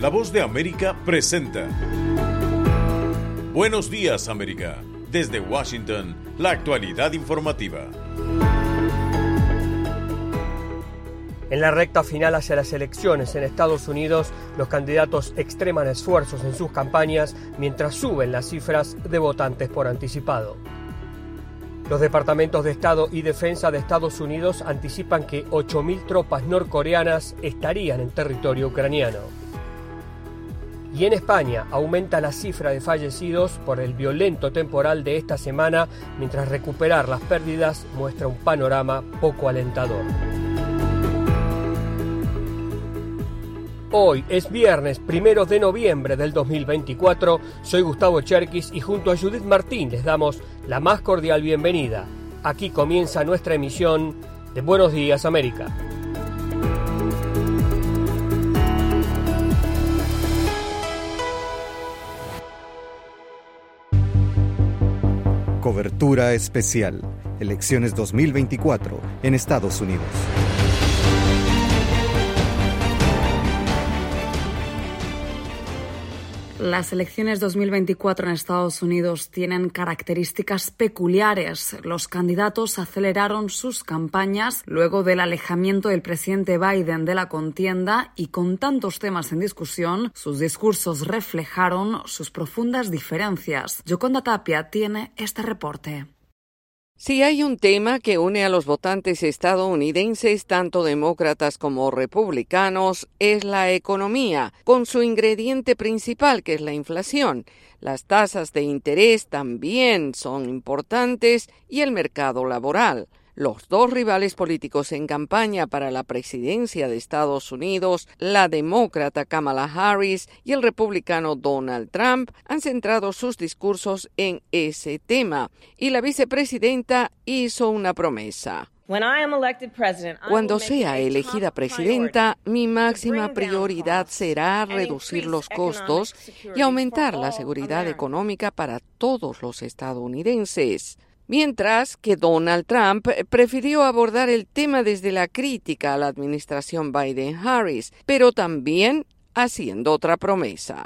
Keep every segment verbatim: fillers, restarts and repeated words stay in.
La Voz de América presenta Buenos Días, América. Desde Washington, la actualidad informativa. En la recta final hacia las elecciones en Estados Unidos, los candidatos extreman esfuerzos en sus campañas mientras suben las cifras de votantes por anticipado. Los departamentos de Estado y Defensa de Estados Unidos anticipan que ocho mil tropas norcoreanas estarían en territorio ucraniano. Y en España aumenta la cifra de fallecidos por el violento temporal de esta semana, mientras recuperar las pérdidas muestra un panorama poco alentador. Hoy es viernes, primero de noviembre del dos mil veinticuatro. Soy Gustavo Cherkis y junto a Judith Martín les damos la más cordial bienvenida. Aquí comienza nuestra emisión de Buenos Días, América. Cobertura especial. Elecciones dos mil veinticuatro en Estados Unidos. Las elecciones dos mil veinticuatro en Estados Unidos tienen características peculiares. Los candidatos aceleraron sus campañas luego del alejamiento del presidente Biden de la contienda y con tantos temas en discusión, sus discursos reflejaron sus profundas diferencias. Yoconda Tapia tiene este reporte. Si hay un tema que une a los votantes estadounidenses, tanto demócratas como republicanos, es la economía, con su ingrediente principal, que es la inflación. Las tasas de interés también son importantes y el mercado laboral. Los dos rivales políticos en campaña para la presidencia de Estados Unidos, la demócrata Kamala Harris y el republicano Donald Trump, han centrado sus discursos en ese tema, y la vicepresidenta hizo una promesa. Cuando sea elegida presidenta, mi máxima prioridad será reducir los costos y aumentar la seguridad económica para todos los estadounidenses. Mientras que Donald Trump prefirió abordar el tema desde la crítica a la administración Biden-Harris, pero también haciendo otra promesa.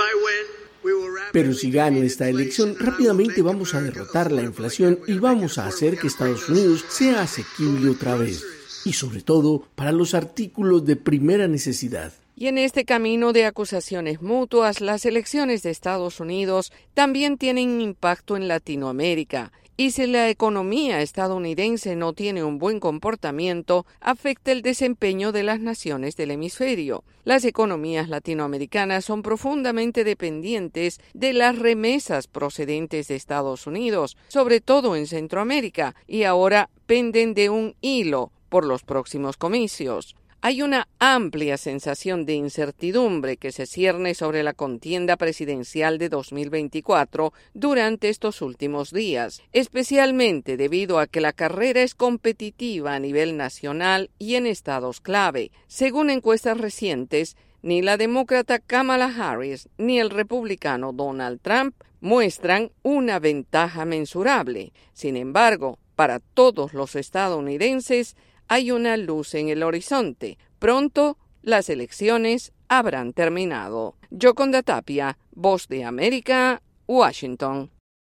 Pero si gano esta elección, rápidamente vamos a derrotar la inflación y vamos a hacer que Estados Unidos sea asequible otra vez. Y sobre todo para los artículos de primera necesidad. Y en este camino de acusaciones mutuas, las elecciones de Estados Unidos también tienen impacto en Latinoamérica. Y si la economía estadounidense no tiene un buen comportamiento, afecta el desempeño de las naciones del hemisferio. Las economías latinoamericanas son profundamente dependientes de las remesas procedentes de Estados Unidos, sobre todo en Centroamérica, y ahora penden de un hilo por los próximos comicios. Hay una amplia sensación de incertidumbre que se cierne sobre la contienda presidencial de dos mil veinticuatro durante estos últimos días, especialmente debido a que la carrera es competitiva a nivel nacional y en estados clave. Según encuestas recientes, ni la demócrata Kamala Harris ni el republicano Donald Trump muestran una ventaja mensurable. Sin embargo, para todos los estadounidenses, hay una luz en el horizonte. Pronto, las elecciones habrán terminado. Yoconda Tapia, Voz de América, Washington.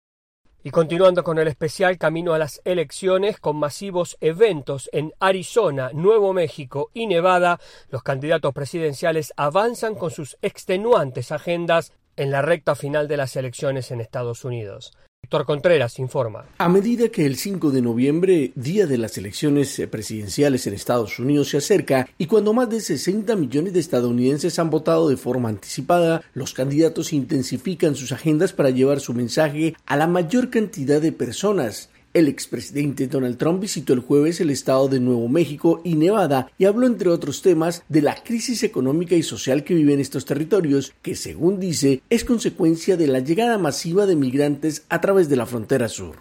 Y continuando con el especial Camino a las elecciones, con masivos eventos en Arizona, Nuevo México y Nevada, los candidatos presidenciales avanzan con sus extenuantes agendas en la recta final de las elecciones en Estados Unidos. Héctor Contreras informa. A medida que el cinco de noviembre, día de las elecciones presidenciales en Estados Unidos, se acerca y cuando más de sesenta millones de estadounidenses han votado de forma anticipada, los candidatos intensifican sus agendas para llevar su mensaje a la mayor cantidad de personas. El expresidente Donald Trump visitó el jueves el estado de Nuevo México y Nevada y habló, entre otros temas, de la crisis económica y social que viven estos territorios, que según dice, es consecuencia de la llegada masiva de migrantes a través de la frontera sur.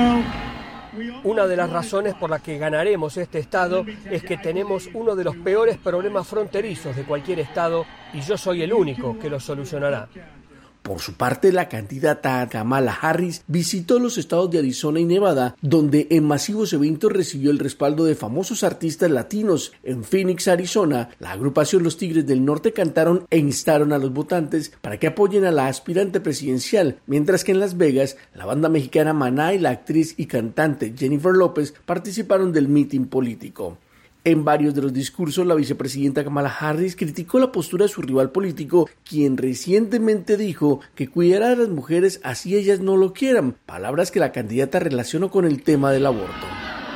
Una de las razones por la que ganaremos este estado es que tenemos uno de los peores problemas fronterizos de cualquier estado y yo soy el único que lo solucionará. Por su parte, la candidata Kamala Harris visitó los estados de Arizona y Nevada, donde en masivos eventos recibió el respaldo de famosos artistas latinos. En Phoenix, Arizona, la agrupación Los Tigres del Norte cantaron e instaron a los votantes para que apoyen a la aspirante presidencial, mientras que en Las Vegas, la banda mexicana Maná y la actriz y cantante Jennifer López participaron del mitin político. En varios de los discursos, la vicepresidenta Kamala Harris criticó la postura de su rival político, quien recientemente dijo que cuidará a las mujeres así ellas no lo quieran, palabras que la candidata relacionó con el tema del aborto.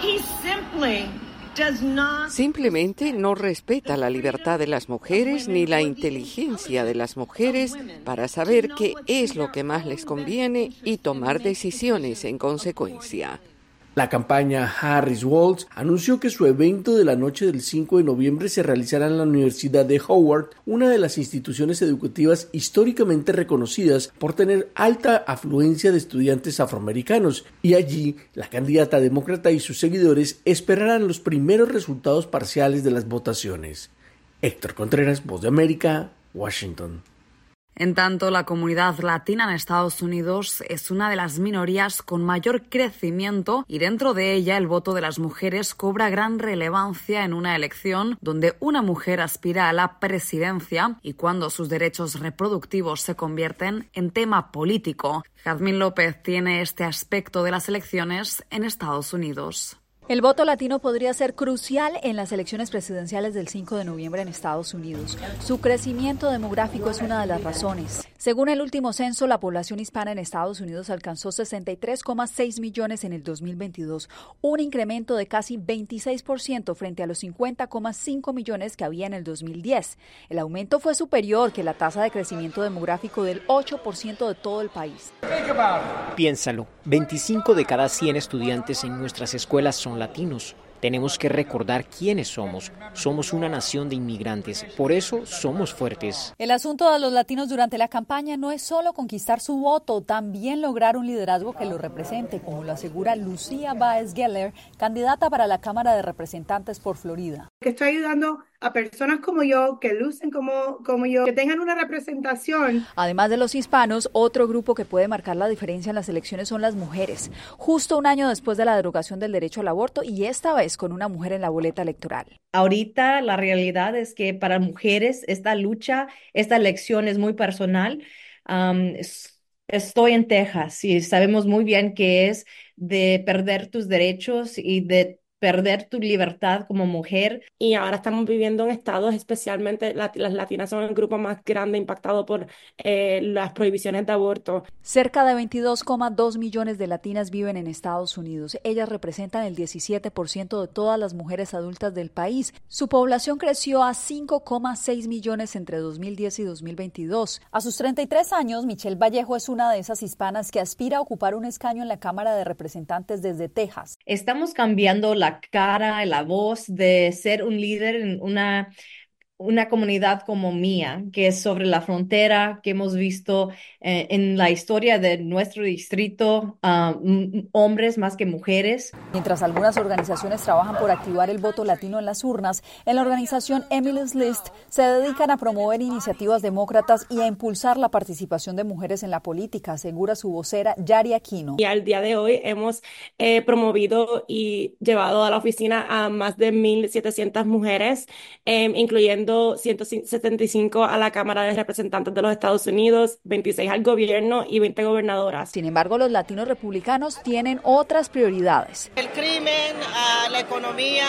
Simplemente no respeta la libertad de las mujeres ni la inteligencia de las mujeres para saber qué es lo que más les conviene y tomar decisiones en consecuencia. La campaña Harris-Walz anunció que su evento de la noche del cinco de noviembre se realizará en la Universidad de Howard, una de las instituciones educativas históricamente reconocidas por tener alta afluencia de estudiantes afroamericanos, y allí la candidata demócrata y sus seguidores esperarán los primeros resultados parciales de las votaciones. Héctor Contreras, Voz de América, Washington. En tanto, la comunidad latina en Estados Unidos es una de las minorías con mayor crecimiento y dentro de ella el voto de las mujeres cobra gran relevancia en una elección donde una mujer aspira a la presidencia y cuando sus derechos reproductivos se convierten en tema político. Jazmín López tiene este aspecto de las elecciones en Estados Unidos. El voto latino podría ser crucial en las elecciones presidenciales del cinco de noviembre en Estados Unidos. Su crecimiento demográfico es una de las razones. Según el último censo, la población hispana en Estados Unidos alcanzó sesenta y tres coma seis millones en el dos mil veintidós, un incremento de casi veintiséis por ciento frente a los cincuenta coma cinco millones que había en el dos mil diez. El aumento fue superior que la tasa de crecimiento demográfico del ocho por ciento de todo el país. Piénsalo, veinticinco de cada cien estudiantes en nuestras escuelas son latinos. Tenemos que recordar quiénes somos. Somos una nación de inmigrantes, por eso somos fuertes. El asunto de los latinos durante la campaña no es solo conquistar su voto, también lograr un liderazgo que lo represente, como lo asegura Lucía Báez Geller, candidata para la Cámara de Representantes por Florida. Que estoy ayudando a personas como yo, que lucen como, como yo, que tengan una representación. Además de los hispanos, otro grupo que puede marcar la diferencia en las elecciones son las mujeres. Justo un año después de la derogación del derecho al aborto y esta vez con una mujer en la boleta electoral. Ahorita la realidad es que para mujeres esta lucha, esta elección es muy personal. Um, estoy en Texas y sabemos muy bien que es de perder tus derechos y de perder tu libertad como mujer. Y ahora estamos viviendo en estados, especialmente las latinas son el grupo más grande impactado por eh, las prohibiciones de aborto. Cerca de veintidós coma dos millones de latinas viven en Estados Unidos. Ellas representan el diecisiete por ciento de todas las mujeres adultas del país. Su población creció a cinco coma seis millones entre dos mil diez y dos mil veintidós. A sus treinta y tres años, Michelle Vallejo es una de esas hispanas que aspira a ocupar un escaño en la Cámara de Representantes desde Texas. Estamos cambiando la la cara y la voz de ser un líder en una, una comunidad como mía, que es sobre la frontera, que hemos visto eh, en la historia de nuestro distrito, uh, hombres más que mujeres. Mientras algunas organizaciones trabajan por activar el voto latino en las urnas, en la organización Emily's List se dedican a promover iniciativas demócratas y a impulsar la participación de mujeres en la política, asegura su vocera Yari Aquino. Y al día de hoy hemos eh, promovido y llevado a la oficina a más de mil setecientas mujeres, eh, incluyendo ciento setenta y cinco a la Cámara de Representantes de los Estados Unidos, veintiséis al gobierno y veinte gobernadoras. Sin embargo, los latinos republicanos tienen otras prioridades. El crimen, uh, la economía,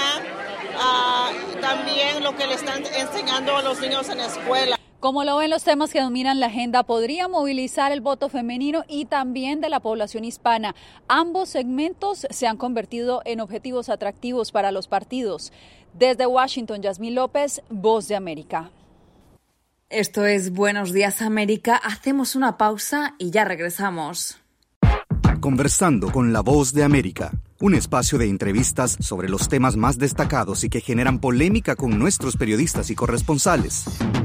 uh, también lo que le están enseñando a los niños en la escuela. Como lo ven, los temas que dominan la agenda podrían movilizar el voto femenino y también de la población hispana. Ambos segmentos se han convertido en objetivos atractivos para los partidos. Desde Washington, Jazmín López, Voz de América. Esto es Buenos Días América. Hacemos una pausa y ya regresamos. Conversando con la Voz de América, un espacio de entrevistas sobre los temas más destacados y que generan polémica con nuestros periodistas y corresponsales.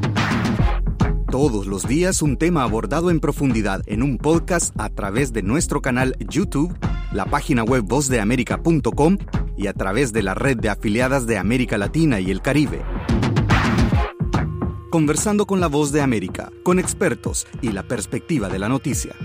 Todos los días un tema abordado en profundidad en un podcast a través de nuestro canal YouTube, la página web voz de américa punto com y a través de la red de afiliadas de América Latina y el Caribe. Conversando con la Voz de América, con expertos y la perspectiva de la noticia.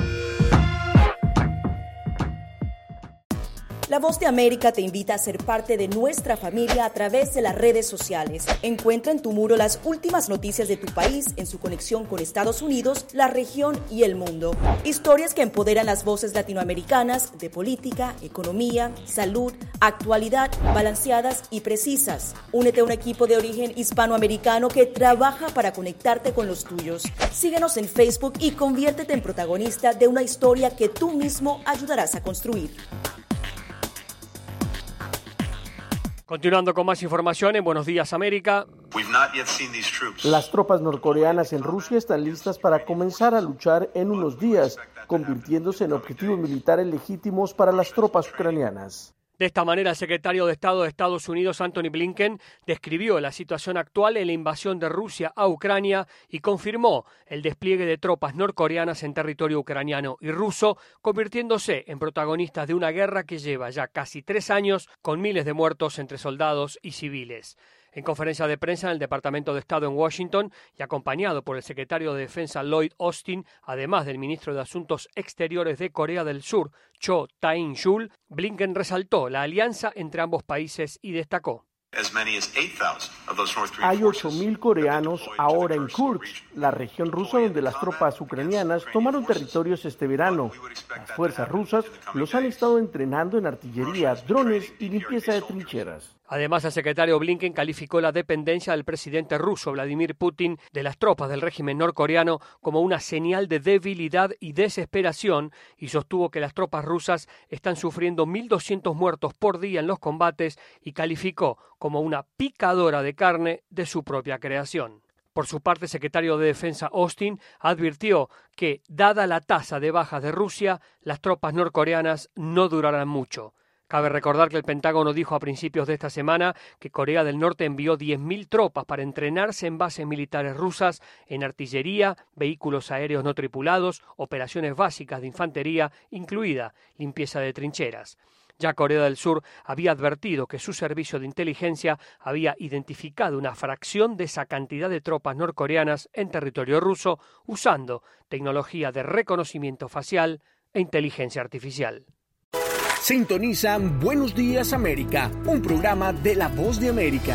La Voz de América te invita a ser parte de nuestra familia a través de las redes sociales. Encuentra en tu muro las últimas noticias de tu país en su conexión con Estados Unidos, la región y el mundo. Historias que empoderan las voces latinoamericanas de política, economía, salud, actualidad, balanceadas y precisas. Únete a un equipo de origen hispanoamericano que trabaja para conectarte con los tuyos. Síguenos en Facebook y conviértete en protagonista de una historia que tú mismo ayudarás a construir. Continuando con más información en Buenos Días América. Las tropas norcoreanas en Rusia están listas para comenzar a luchar en unos días, convirtiéndose en objetivos militares legítimos para las tropas ucranianas. De esta manera, el secretario de Estado de Estados Unidos, Anthony Blinken, describió la situación actual en la invasión de Rusia a Ucrania y confirmó el despliegue de tropas norcoreanas en territorio ucraniano y ruso, convirtiéndose en protagonistas de una guerra que lleva ya casi tres años con miles de muertos entre soldados y civiles. En conferencia de prensa en el Departamento de Estado en Washington y acompañado por el secretario de Defensa Lloyd Austin, además del ministro de Asuntos Exteriores de Corea del Sur, Cho Tae-in-chul, Blinken resaltó la alianza entre ambos países y destacó: hay ocho mil coreanos ahora en Kursk, la región rusa donde las tropas ucranianas tomaron territorios este verano. Las fuerzas rusas los han estado entrenando en artillería, drones y limpieza de trincheras. Además, el secretario Blinken calificó la dependencia del presidente ruso Vladimir Putin de las tropas del régimen norcoreano como una señal de debilidad y desesperación y sostuvo que las tropas rusas están sufriendo mil doscientos muertos por día en los combates y calificó como una picadora de carne de su propia creación. Por su parte, el secretario de Defensa Austin advirtió que, dada la tasa de bajas de Rusia, las tropas norcoreanas no durarán mucho. Cabe recordar que el Pentágono dijo a principios de esta semana que Corea del Norte envió diez mil tropas para entrenarse en bases militares rusas en artillería, vehículos aéreos no tripulados, operaciones básicas de infantería, incluida limpieza de trincheras. Ya Corea del Sur había advertido que su servicio de inteligencia había identificado una fracción de esa cantidad de tropas norcoreanas en territorio ruso usando tecnología de reconocimiento facial e inteligencia artificial. Sintonizan Buenos Días América, un programa de La Voz de América.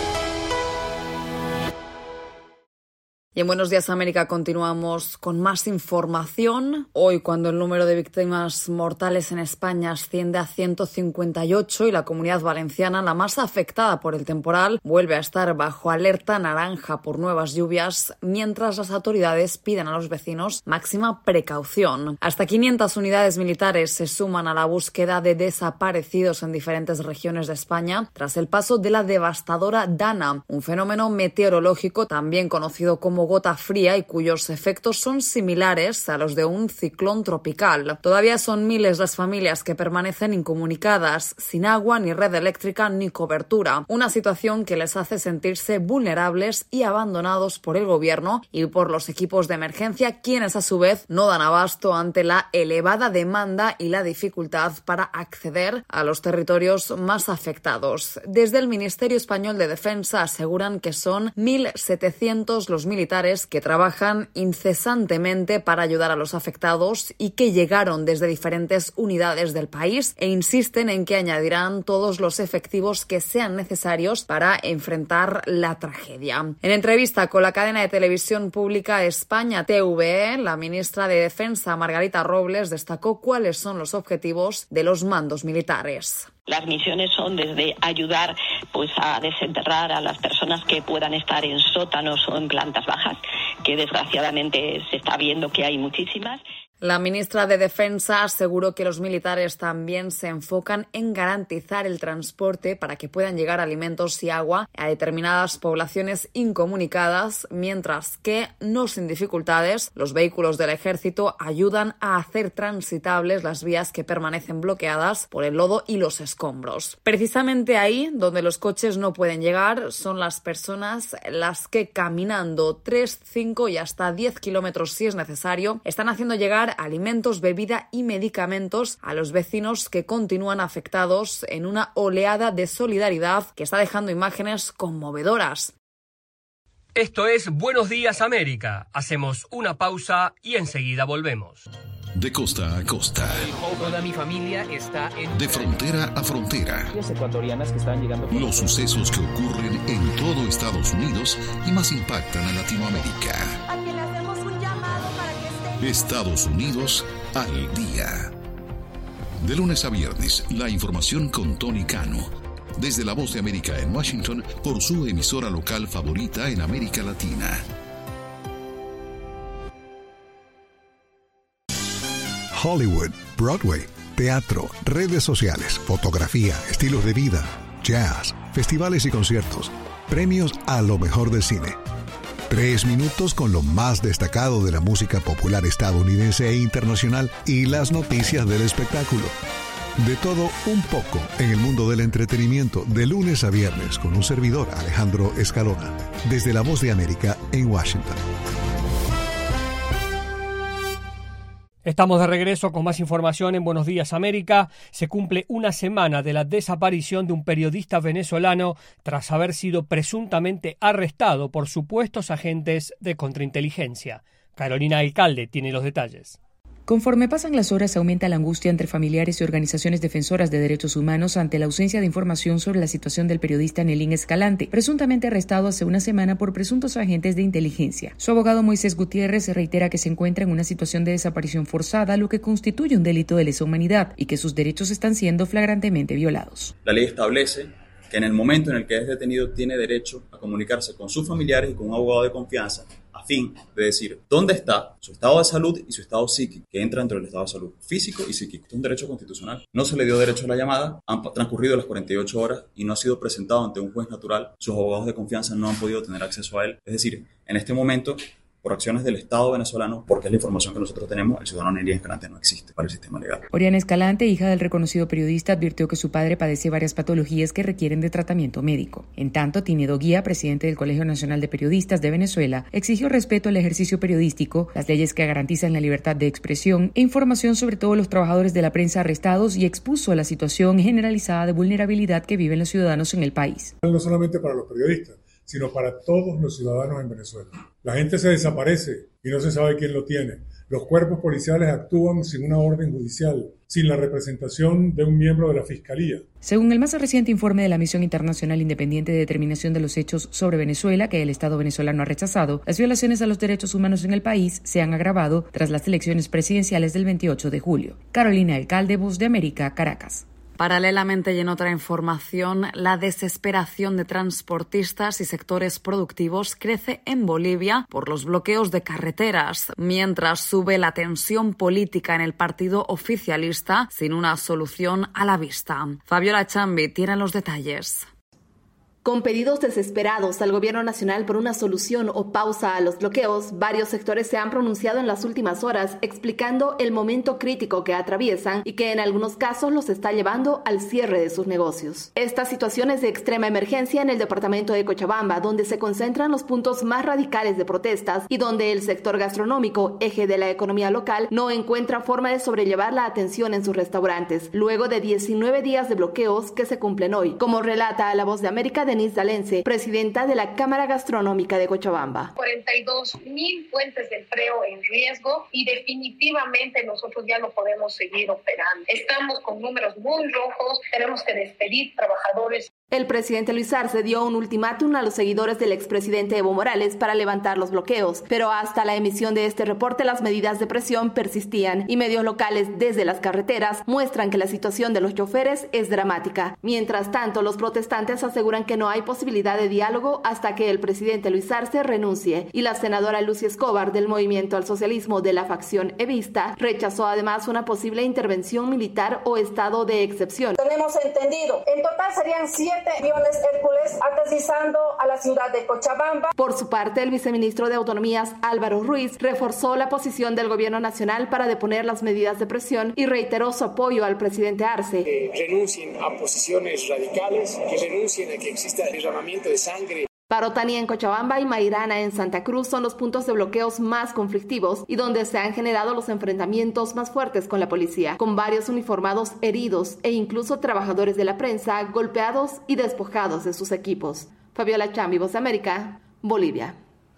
Y en Buenos Días América continuamos con más información. Hoy, cuando el número de víctimas mortales en España asciende a ciento cincuenta y ocho y la Comunidad Valenciana, la más afectada por el temporal, vuelve a estar bajo alerta naranja por nuevas lluvias, mientras las autoridades piden a los vecinos máxima precaución. Hasta quinientas unidades militares se suman a la búsqueda de desaparecidos en diferentes regiones de España tras el paso de la devastadora Dana, un fenómeno meteorológico también conocido como gota fría y cuyos efectos son similares a los de un ciclón tropical. Todavía son miles las familias que permanecen incomunicadas, sin agua, ni red eléctrica, ni cobertura. Una situación que les hace sentirse vulnerables y abandonados por el gobierno y por los equipos de emergencia, quienes a su vez no dan abasto ante la elevada demanda y la dificultad para acceder a los territorios más afectados. Desde el Ministerio Español de Defensa aseguran que son mil setecientos los militares que trabajan incesantemente para ayudar a los afectados y que llegaron desde diferentes unidades del país e insisten en que añadirán todos los efectivos que sean necesarios para enfrentar la tragedia. En entrevista con la cadena de televisión pública España T V E, la ministra de Defensa Margarita Robles destacó cuáles son los objetivos de los mandos militares. Las misiones son desde ayudar pues a desenterrar a las personas que puedan estar en sótanos o en plantas bajas, que desgraciadamente se está viendo que hay muchísimas. La ministra de Defensa aseguró que los militares también se enfocan en garantizar el transporte para que puedan llegar alimentos y agua a determinadas poblaciones incomunicadas, mientras que, no sin dificultades, los vehículos del Ejército ayudan a hacer transitables las vías que permanecen bloqueadas por el lodo y los escombros. Precisamente ahí, donde los coches no pueden llegar, son las personas las que caminando tres, cinco y hasta diez kilómetros si es necesario, están haciendo llegar alimentos, bebida y medicamentos a los vecinos que continúan afectados en una oleada de solidaridad que está dejando imágenes conmovedoras. Esto es Buenos Días América. Hacemos una pausa y enseguida volvemos. De costa a costa. Toda mi familia está en... De frontera a frontera. Las ecuatorianas que están llegando... Los sucesos que ocurren en todo Estados Unidos y más impactan a Latinoamérica. A quien le hacemos un llamado para que esté... Estados Unidos al día. De lunes a viernes, la información con Tony Cano. Desde La Voz de América en Washington, por su emisora local favorita en América Latina. Hollywood, Broadway, teatro, redes sociales, fotografía, estilos de vida, jazz, festivales y conciertos, premios a lo mejor del cine. Tres minutos con lo más destacado de la música popular estadounidense e internacional y las noticias del espectáculo. De todo un poco en el mundo del entretenimiento, de lunes a viernes, con un servidor, Alejandro Escalona, desde La Voz de América en Washington. Estamos de regreso con más información en Buenos Días América. Se cumple una semana de la desaparición de un periodista venezolano tras haber sido presuntamente arrestado por supuestos agentes de contrainteligencia. Carolina Alcalde tiene los detalles. Conforme pasan las horas, aumenta la angustia entre familiares y organizaciones defensoras de derechos humanos ante la ausencia de información sobre la situación del periodista Nelín Escalante, presuntamente arrestado hace una semana por presuntos agentes de inteligencia. Su abogado Moisés Gutiérrez reitera que se encuentra en una situación de desaparición forzada, lo que constituye un delito de lesa humanidad y que sus derechos están siendo flagrantemente violados. La ley establece que en el momento en el que es detenido tiene derecho a comunicarse con sus familiares y con un abogado de confianza a fin de decir dónde está su estado de salud y su estado psíquico, que entra dentro del estado de salud físico y psíquico. Es un derecho constitucional. No se le dio derecho a la llamada, han transcurrido las cuarenta y ocho horas y no ha sido presentado ante un juez natural. Sus abogados de confianza no han podido tener acceso a él. Es decir, en este momento, por acciones del Estado venezolano, porque es la información que nosotros tenemos, el ciudadano Nelín Escalante no existe para el sistema legal. Oriana Escalante, hija del reconocido periodista, advirtió que su padre padece varias patologías que requieren de tratamiento médico. En tanto, Tinedo Guía, presidente del Colegio Nacional de Periodistas de Venezuela, exigió respeto al ejercicio periodístico, las leyes que garantizan la libertad de expresión e información sobre todos los trabajadores de la prensa arrestados y expuso la situación generalizada de vulnerabilidad que viven los ciudadanos en el país. No solamente para los periodistas, sino para todos los ciudadanos en Venezuela. La gente se desaparece y no se sabe quién lo tiene. Los cuerpos policiales actúan sin una orden judicial, sin la representación de un miembro de la Fiscalía. Según el más reciente informe de la Misión Internacional Independiente de Determinación de los Hechos sobre Venezuela, que el Estado venezolano ha rechazado, las violaciones a los derechos humanos en el país se han agravado tras las elecciones presidenciales del veintiocho de julio. Carolina Alcalde, Voz de América, Caracas. Paralelamente y en otra información, la desesperación de transportistas y sectores productivos crece en Bolivia por los bloqueos de carreteras, mientras sube la tensión política en el partido oficialista sin una solución a la vista. Fabiola Chambi tiene los detalles. Con pedidos desesperados al gobierno nacional por una solución o pausa a los bloqueos, varios sectores se han pronunciado en las últimas horas explicando el momento crítico que atraviesan y que en algunos casos los está llevando al cierre de sus negocios. Esta situación es de extrema emergencia en el departamento de Cochabamba, donde se concentran los puntos más radicales de protestas y donde el sector gastronómico, eje de la economía local, no encuentra forma de sobrellevar la atención en sus restaurantes, luego de diecinueve días de bloqueos que se cumplen hoy, como relata a La Voz de América de Denise Dalense, presidenta de la Cámara Gastronómica de Cochabamba. cuarenta y dos mil fuentes de empleo en riesgo y definitivamente nosotros ya no podemos seguir operando. Estamos con números muy rojos, tenemos que despedir trabajadores. El presidente Luis Arce dio un ultimátum a los seguidores del expresidente Evo Morales para levantar los bloqueos, pero hasta la emisión de este reporte las medidas de presión persistían y medios locales desde las carreteras muestran que la situación de los choferes es dramática. Mientras tanto, los protestantes aseguran que no hay posibilidad de diálogo hasta que el presidente Luis Arce renuncie y la senadora Lucy Escobar del Movimiento al Socialismo de la facción evista rechazó además una posible intervención militar o estado de excepción. Tenemos entendido, en total serían siete aviones Hércules aterrizando a la ciudad de Cochabamba. Por su parte, el viceministro de Autonomías, Álvaro Ruiz, reforzó la posición del gobierno nacional para deponer las medidas de presión y reiteró su apoyo al presidente Arce. Que renuncien a posiciones radicales, que renuncien a que exista derramamiento de sangre. Parotania en Cochabamba y Mairana en Santa Cruz son los puntos de bloqueos más conflictivos y donde se han generado los enfrentamientos más fuertes con la policía, con varios uniformados heridos e incluso trabajadores de la prensa golpeados y despojados de sus equipos. Fabiola Chambi, Voz de América, Bolivia.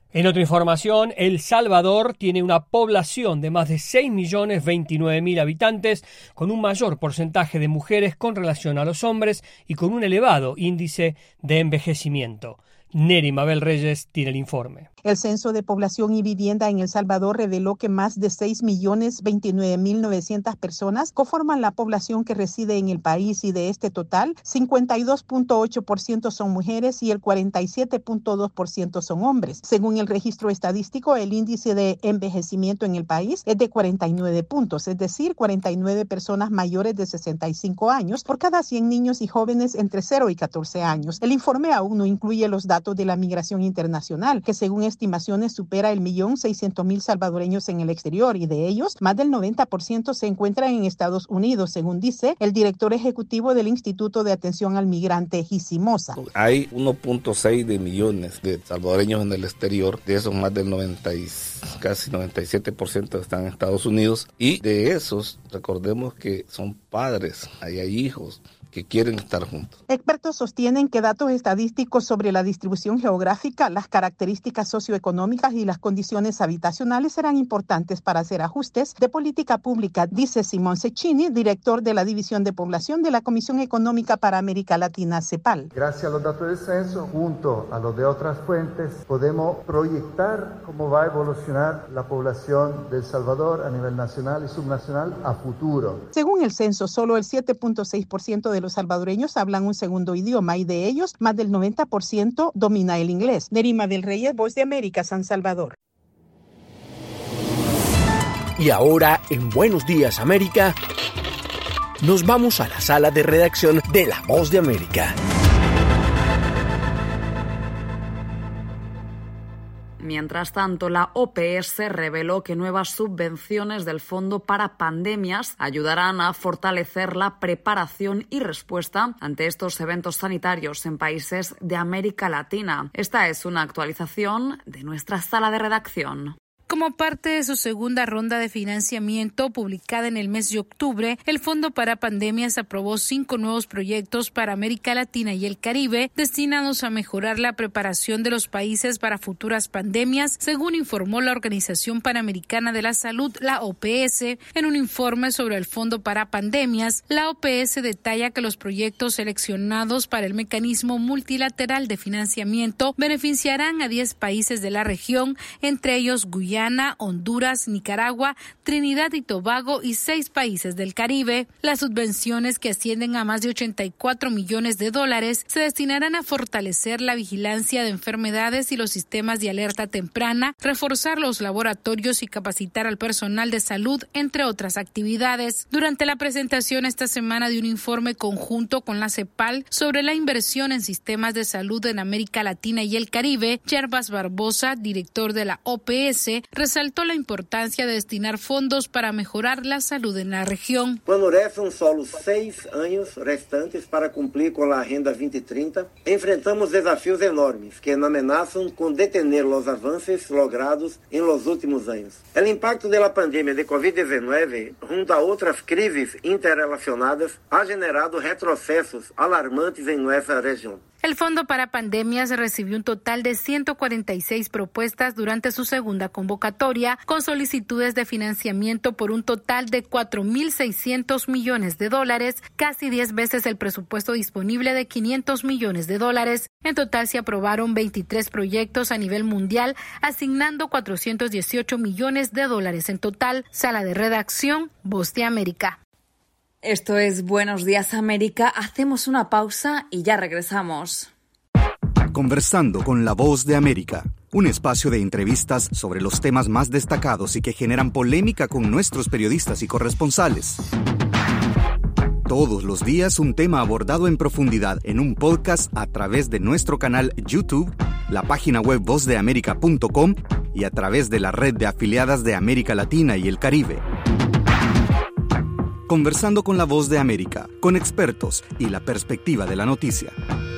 En otra información, El Salvador tiene una población de más de seis millones veintinueve mil habitantes, con un mayor porcentaje de mujeres con relación a los hombres y con un elevado índice de envejecimiento. Neri Mabel Reyes tiene el informe. El Censo de Población y Vivienda en El Salvador reveló que más de seis millones veintinueve mil novecientas personas conforman la población que reside en el país y de este total, cincuenta y dos punto ocho por ciento son mujeres y el cuarenta y siete punto dos por ciento son hombres. Según el registro estadístico, el índice de envejecimiento en el país es de cuarenta y nueve puntos, es decir, cuarenta y nueve personas mayores de sesenta y cinco años por cada cien niños y jóvenes entre cero y catorce años. El informe aún no incluye los datos de la migración internacional, que según estimaciones supera el millón seiscientos mil salvadoreños en el exterior y de ellos, más del noventa por ciento se encuentran en Estados Unidos, según dice el director ejecutivo del Instituto de Atención al Migrante, Gisimosa. Hay uno punto seis de millones de salvadoreños en el exterior, de esos más del noventa y casi noventa y siete por ciento están en Estados Unidos y de esos, recordemos que son padres, ahí hay hijos que quieren estar juntos. Expertos sostienen que datos estadísticos sobre la distribución geográfica, las características socioeconómicas y las condiciones habitacionales serán importantes para hacer ajustes de política pública, dice Simón Cecchini, director de la División de Población de la Comisión Económica para América Latina, CEPAL. Gracias a los datos del censo, junto a los de otras fuentes, podemos proyectar cómo va a evolucionar la población de El Salvador a nivel nacional y subnacional a futuro. Según el censo, solo el siete punto seis por ciento de los salvadoreños hablan un segundo idioma y de ellos, más del noventa por ciento domina el inglés. Nerima del Reyes, Voz de América, San Salvador. Y ahora, en Buenos Días América, nos vamos a la sala de redacción de La Voz de América. Mientras tanto, la O P S reveló que nuevas subvenciones del Fondo para Pandemias ayudarán a fortalecer la preparación y respuesta ante estos eventos sanitarios en países de América Latina. Esta es una actualización de nuestra sala de redacción. Como parte de su segunda ronda de financiamiento publicada en el mes de octubre, el Fondo para Pandemias aprobó cinco nuevos proyectos para América Latina y el Caribe destinados a mejorar la preparación de los países para futuras pandemias, según informó la Organización Panamericana de la Salud, la O P S. En un informe sobre el Fondo para Pandemias, la O P S detalla que los proyectos seleccionados para el mecanismo multilateral de financiamiento beneficiarán a diez países de la región, entre ellos Guyana, Honduras, Nicaragua, Trinidad y Tobago y seis países del Caribe. Las subvenciones, que ascienden a más de ochenta y cuatro millones de dólares, se destinarán a fortalecer la vigilancia de enfermedades y los sistemas de alerta temprana, reforzar los laboratorios y capacitar al personal de salud, entre otras actividades. Durante la presentación esta semana de un informe conjunto con la CEPAL sobre la inversión en sistemas de salud en América Latina y el Caribe, Yerbas Barbosa, director de la O P S, resaltó la importancia de destinar fondos para mejorar la salud en la región. Cuando restan solo seis años restantes para cumplir con la Agenda veinte treinta, enfrentamos desafíos enormes que amenazan con detener los avances logrados en los últimos años. El impacto de la pandemia de covid diecinueve, junto a otras crisis interrelacionadas, ha generado retrocesos alarmantes en nuestra región. El Fondo para Pandemias recibió un total de ciento cuarenta y seis propuestas durante su segunda convocatoria, con solicitudes de financiamiento por un total de cuatro mil seiscientos millones de dólares, casi diez veces el presupuesto disponible de quinientos millones de dólares. En total se aprobaron veintitrés proyectos a nivel mundial, asignando cuatrocientos dieciocho millones de dólares en total. Sala de redacción, Voz de América. Esto es Buenos Días América. Hacemos una pausa y ya regresamos. Conversando con la Voz de América, un espacio de entrevistas sobre los temas más destacados y que generan polémica con nuestros periodistas y corresponsales. Todos los días un tema abordado en profundidad en un podcast a través de nuestro canal YouTube, la página web voz de américa punto com y a través de la red de afiliadas de América Latina y el Caribe. Conversando con la Voz de América, con expertos y la perspectiva de la noticia.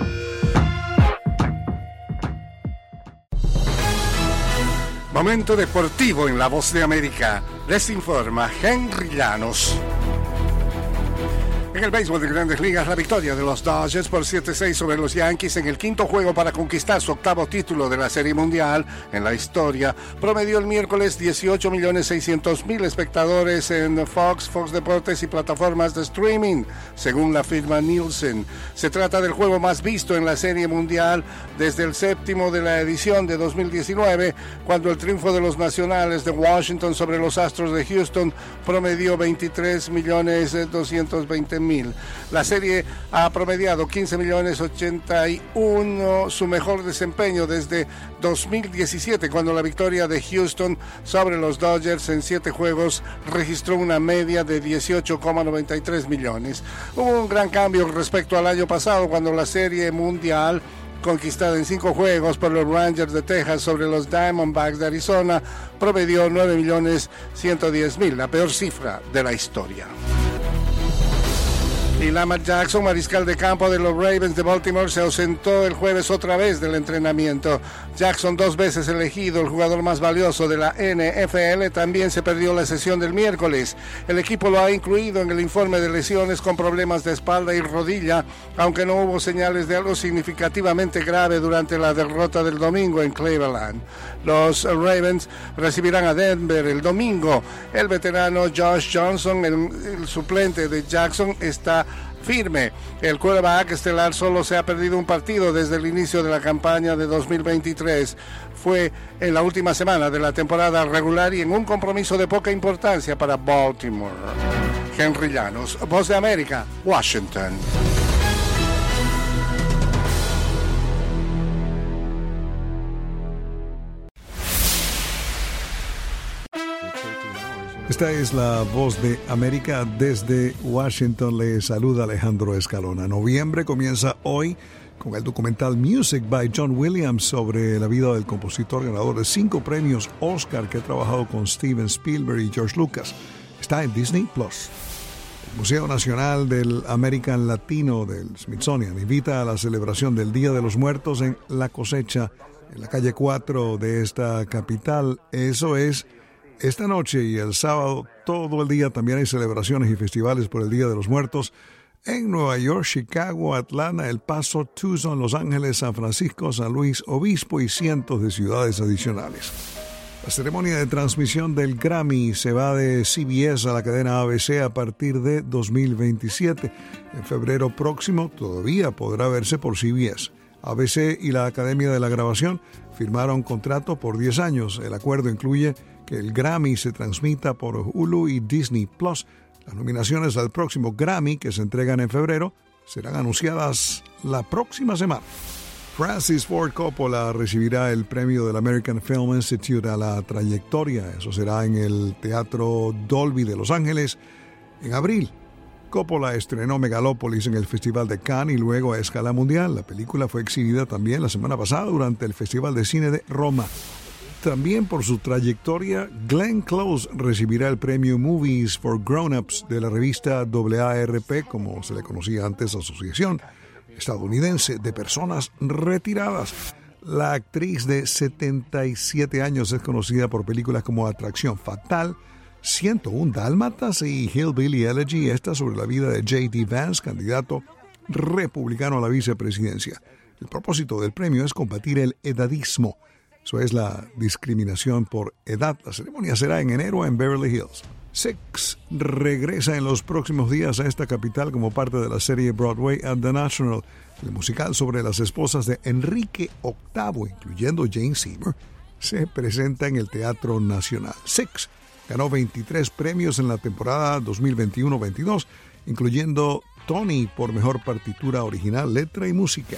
Momento deportivo en la Voz de América. Les informa Henry Llanos. En el béisbol de Grandes Ligas, la victoria de los Dodgers por siete seis sobre los Yankees en el quinto juego para conquistar su octavo título de la Serie Mundial en la historia promedió el miércoles dieciocho millones seiscientos mil espectadores en Fox, Fox Deportes y plataformas de streaming, según la firma Nielsen. Se trata del juego más visto en la Serie Mundial desde el séptimo de la edición de dos mil diecinueve, cuando el triunfo de los Nacionales de Washington sobre los Astros de Houston promedió veintitrés millones doscientos veinte mil. La serie ha promediado quince millones ochenta y uno, su mejor desempeño desde dos mil diecisiete, cuando la victoria de Houston sobre los Dodgers en siete juegos registró una media de dieciocho coma noventa y tres millones. Hubo un gran cambio respecto al año pasado, cuando la Serie Mundial, conquistada en cinco juegos por los Rangers de Texas sobre los Diamondbacks de Arizona, promedió nueve millones ciento diez mil, la peor cifra de la historia. Y Lamar Jackson, mariscal de campo de los Ravens de Baltimore, se ausentó el jueves otra vez del entrenamiento. Jackson, dos veces elegido el jugador más valioso de la N F L, también se perdió la sesión del miércoles. El equipo lo ha incluido en el informe de lesiones con problemas de espalda y rodilla, aunque no hubo señales de algo significativamente grave durante la derrota del domingo en Cleveland. Los Ravens recibirán a Denver el domingo. El veterano Josh Johnson, el, el suplente de Jackson, está firme. El quarterback estelar solo se ha perdido un partido desde el inicio de la campaña de dos mil veintitrés. Fue en la última semana de la temporada regular y en un compromiso de poca importancia para Baltimore. Henry Llanos, Voz de América, Washington. Esta es la Voz de América. Desde Washington le saluda Alejandro Escalona. Noviembre comienza hoy con el documental Music by John Williams sobre la vida del compositor ganador de cinco premios Oscar que ha trabajado con Steven Spielberg y George Lucas. Está en Disney Plus. El Museo Nacional del American Latino del Smithsonian invita a la celebración del Día de los Muertos en La Cosecha, en la calle cuatro de esta capital. Eso es esta noche y el sábado, todo el día. También hay celebraciones y festivales por el Día de los Muertos en Nueva York, Chicago, Atlanta, El Paso, Tucson, Los Ángeles, San Francisco, San Luis Obispo y cientos de ciudades adicionales. La ceremonia de transmisión del Grammy se va de C B S a la cadena A B C a partir de dos mil veintisiete. En febrero próximo todavía podrá verse por C B S. A B C y la Academia de la Grabación firmaron contrato por diez años. El acuerdo incluye que el Grammy se transmita por Hulu y Disney Plus. Las nominaciones al próximo Grammy, que se entregan en febrero, serán anunciadas la próxima semana. Francis Ford Coppola recibirá el premio del American Film Institute a la trayectoria. Eso será en el Teatro Dolby de Los Ángeles en abril. Coppola estrenó Megalópolis en el Festival de Cannes y luego a escala mundial. La película fue exhibida también la semana pasada durante el Festival de Cine de Roma. También por su trayectoria, Glenn Close recibirá el premio Movies for Grown-Ups de la revista A A R P, como se le conocía antes, Asociación Estadounidense de Personas Retiradas. La actriz de setenta y siete años es conocida por películas como Atracción Fatal, ciento uno Dálmatas y Hillbilly Elegy, esta sobre la vida de J D Vance, candidato republicano a la vicepresidencia. El propósito del premio es combatir el edadismo. Eso es la discriminación por edad. La ceremonia será en enero en Beverly Hills. Six regresa en los próximos días a esta capital como parte de la serie Broadway at the National, el musical sobre las esposas de Enrique octavo, incluyendo Jane Seymour, se presenta en el Teatro Nacional. Six ganó veintitrés premios en la temporada dos mil veintiuno veintidós, incluyendo Tony por Mejor Partitura Original, Letra y Música.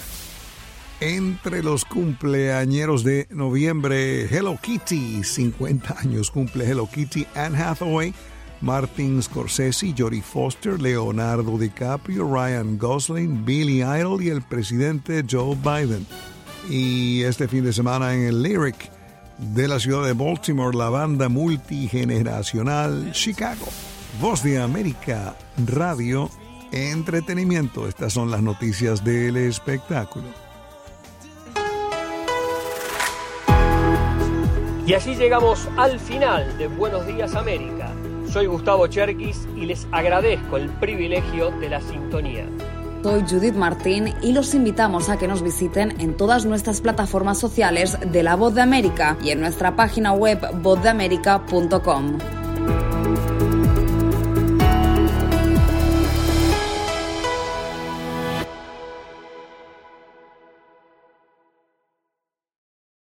Entre los cumpleañeros de noviembre, Hello Kitty, cincuenta años cumple Hello Kitty, Anne Hathaway, Martin Scorsese, Jodie Foster, Leonardo DiCaprio, Ryan Gosling, Billy Idol y el presidente Joe Biden. Y este fin de semana en el Lyric de la ciudad de Baltimore, la banda multigeneracional Chicago. Voz de América, Radio, entretenimiento. Estas son las noticias del espectáculo. Y así llegamos al final de Buenos Días América. Soy Gustavo Cherkis y les agradezco el privilegio de la sintonía. Soy Judith Martín y los invitamos a que nos visiten en todas nuestras plataformas sociales de La Voz de América y en nuestra página web voz de américa punto com.